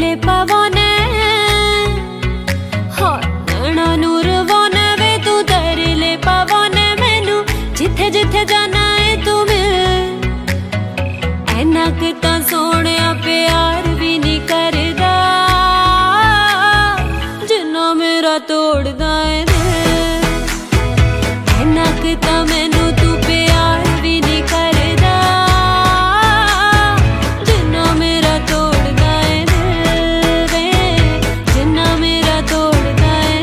ले पवाने नैना नूर वाने वे तू तेरे ले पवाने मैनू जिथे जिथे जाना है तू मिल ऐना किता सोने प्यार भी नहीं करदा जिन्ना मेरा तोड़दा है दिल ऐना किता मैनू तू प्यार भी नहीं करदा जिन्ना मेरा तोड़दा है दिल वे जिन्ना मेरा तोड़दा है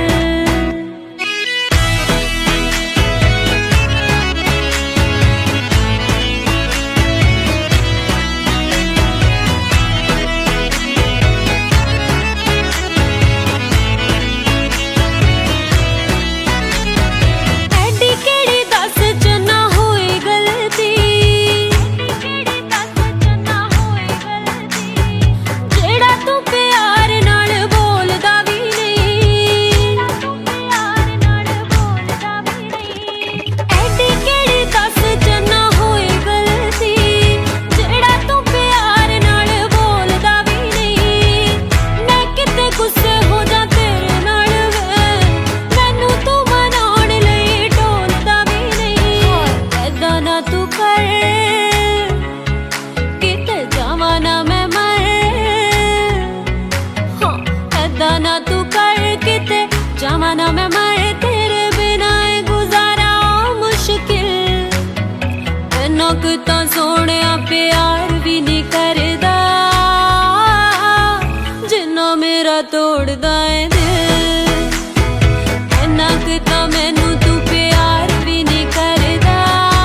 जमाना में मरे तेरे बिना गुजारा मुश्किल ऐना किता सोने प्यार भी नहीं करदा जिन्ना मेरा तोड़दा है दिल ऐना किता मैनू तू प्यार भी नहीं करदा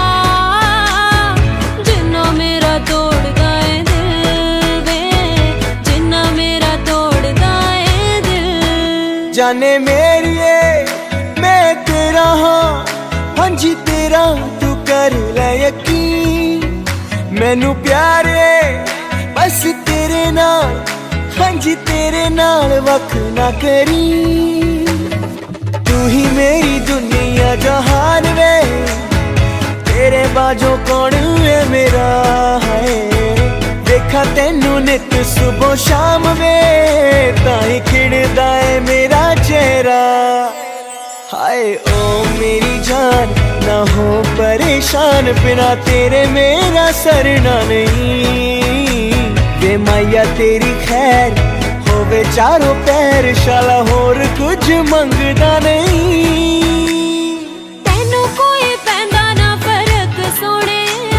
जिन्ना मेरा तोड़दा है दिल वे जिन्ना मेरा तोड़दा है दिल जाने मेरिए मैं तेरा हाँ जी तेरा तू कर ले यकीन मैनू प्यार है बस तेरे नाल हाँ जी तेरे नाल वख ना करी तू ही मेरी दुनिया जहान वे तेरे बाजों कौन है मेरा है देखा तेनू नित सुबह शाम वे ताई खिड़दा है मेरा चेहरा हाय ओ मेरी जान ना हो परेशान बिना तेरे मेरा सरना नहीं वे माया तेरी खैर होवे चारों पैर शाला होर कुछ मंगदा नहीं तेनू कोई पैंदा ना फर्क सोने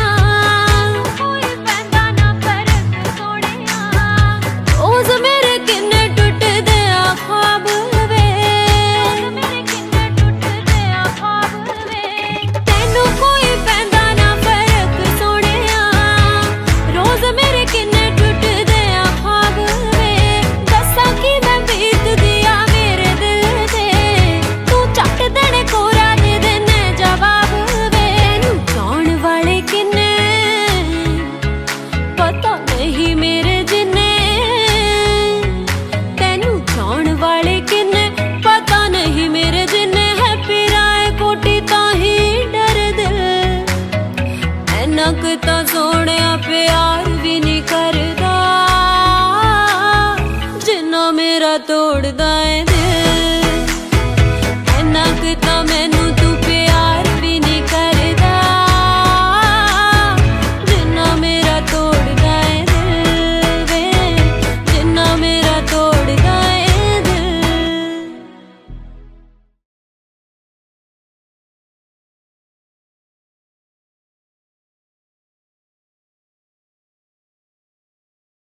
किता सोने प्यार भी नहीं करदा जिन्ना मेरा तोड़दा है।